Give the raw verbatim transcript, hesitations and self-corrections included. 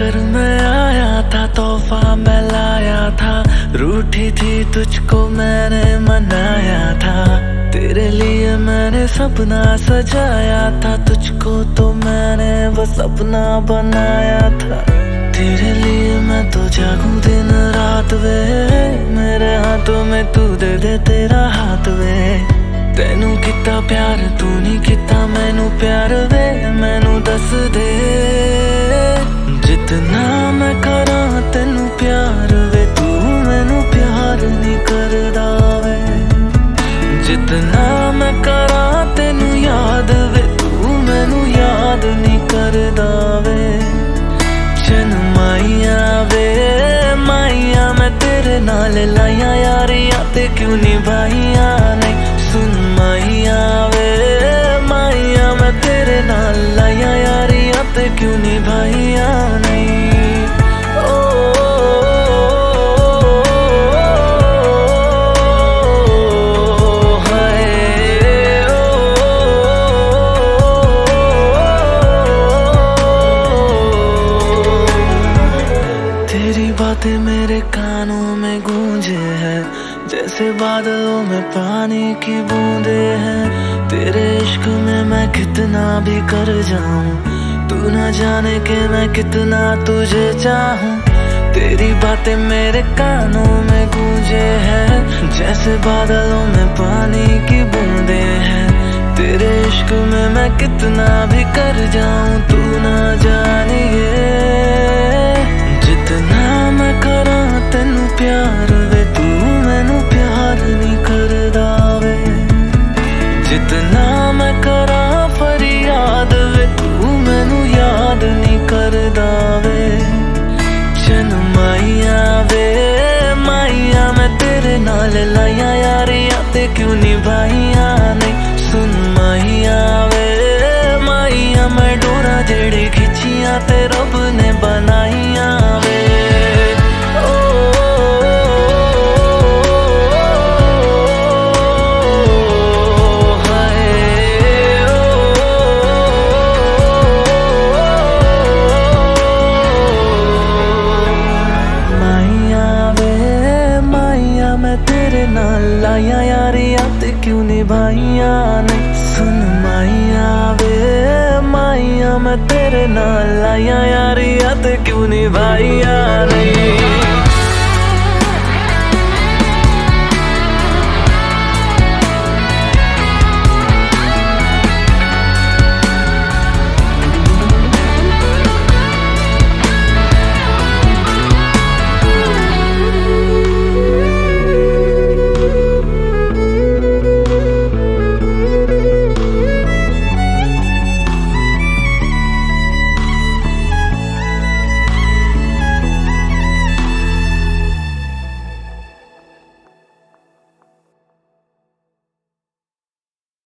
कर मैं आया था, तोहफा मैं लाया था, रूठी थी तुझको मैंने मनाया था। तेरे लिए मैंने सपना सजाया था, तुझको तो मैंने वो सपना बनाया था। तेरे लिए मैं तो जागूं दिन रात वे, मेरे हाथों में तू दे दे तेरा हाथ वे। तेनू किता प्यार तू नहीं किता मैनू प्यार वे, मैनू दस दे जितना मैं करा तेनू प्यार वे, तू मैनू प्यार नहीं करदा वे। जितना मैं करा तेनू याद वे, तू मैनू याद नहीं करदा वे। चन माइया वे माइया मैं तेरे नाल लाइया यारियां ते क्यों निभाइया नहीं। सुन माइया वे माइया मैं तेरे नाल लाइया यारियां ते क्यों निभाइया नहीं। ओ, हाय तेरी बातें मेरे कानों में गूंजे हैं, जैसे बादलों में पानी की बूंदे हैं। तेरे इश्क में मैं कितना भी कर जाऊं, तू ना जाने के मैं कितना तुझे चाहूं। तेरी बातें मेरे कानों में गूंजे हैं, जैसे बादलों में पानी की बूंदे हैं। तेरे इश्क में मैं कितना भी कर जाऊं, तू ना जानिए जितना मैं करा तेनू प्यार वे, तू मैनू प्यार नहीं करदा वे। जितना मैं करा फरियाद वे, तू मैनू याद नहीं करदा वे। चन माइया वे माइया मैं तेरे नाल लाइया यारियां ते क्यों निभाइया नहीं। सुन माइया वे माइया मैं डोरा जेड़ी खिंचियां ते रब ने बनाइया वे। लाइया यारियां ते क्यों निभाइया नहीं। सुन माइया वे माइया मैं तेरे नाल लाइया यारियां ते क्यों निभाइया नहीं।